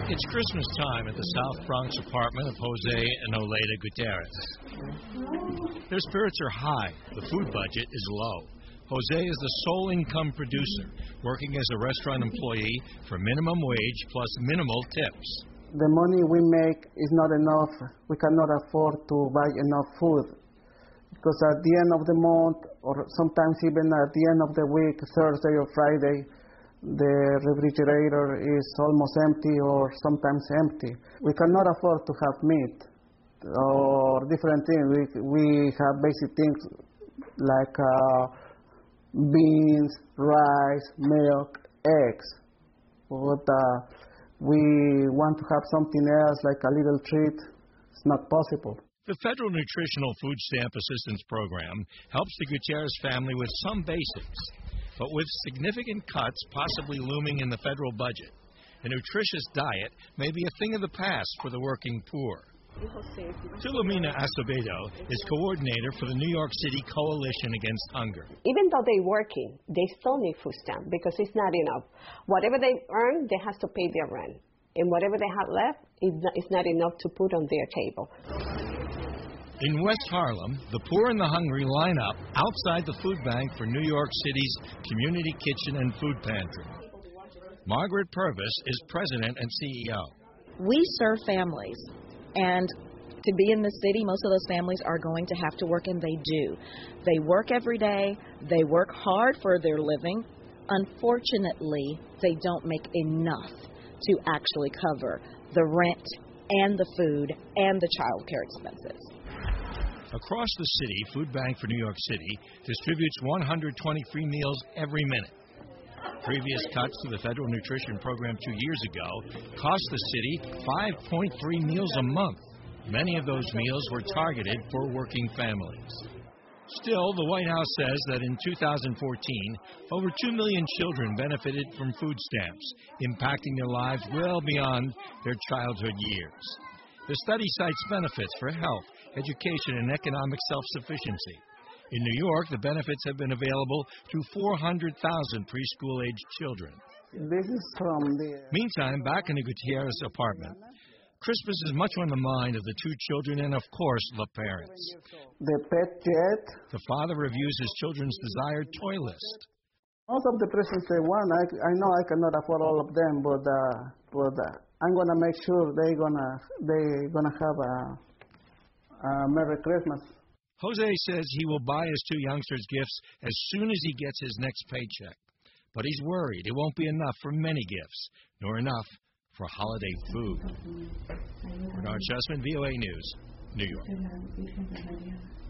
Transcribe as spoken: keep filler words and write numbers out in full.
It's Christmas time at the South Bronx apartment of Jose and Oleda Gutierrez. Their spirits are high. The food budget is low. Jose is the sole income producer, working as a restaurant employee for minimum wage plus minimal tips. The money we make is not enough. We cannot afford to buy enough food. Because at the end of the month, or sometimes even at the end of the week, Thursday or Friday, the refrigerator is almost empty or sometimes empty. We cannot afford to have meat or different things. We, we have basic things like uh, beans, rice, milk, eggs. But uh, we want to have something else like a little treat. It's not possible. The Federal Nutritional Food Stamp Assistance Program helps the Gutierrez family with some basics. But with significant cuts possibly looming in the federal budget, a nutritious diet may be a thing of the past for the working poor. Filomena Acevedo is coordinator for the New York City Coalition Against Hunger. Even though they're working, they still need food stamp because it's not enough. Whatever they earn, they have to pay their rent. And whatever they have left, it's not enough to put on their table. In West Harlem, the poor and the hungry line up outside the food bank for New York City's Community Kitchen and Food Pantry. Margaret Purvis is president and C E O. We serve families, and to be in the city, most of those families are going to have to work, and they do. They work every day. They work hard for their living. Unfortunately, they don't make enough to actually cover the rent and the food and the child care expenses. Across the city, Food Bank for New York City distributes one hundred twenty-three meals every minute. Previous cuts to the federal nutrition program two years ago cost the city five point three meals a month. Many of those meals were targeted for working families. Still, the White House says that in two thousand fourteen, over two million children benefited from food stamps, impacting their lives well beyond their childhood years. The study cites benefits for health, education, and economic self-sufficiency. In New York, the benefits have been available to four hundred thousand preschool-aged children. This is from the... Meantime, back in the Gutierrez apartment, Christmas is much on the mind of the two children and, of course, the parents. The pet jet. The father reviews his children's desired toy list. Most of the presents they want, I, I know I cannot afford all of them, but, uh, but uh, I'm gonna make sure they're gonna they gonna have a, a Merry Christmas. Jose says he will buy his two youngsters gifts as soon as he gets his next paycheck. But he's worried it won't be enough for many gifts, nor enough for holiday food. Bernard Sussman, V O A News, New York.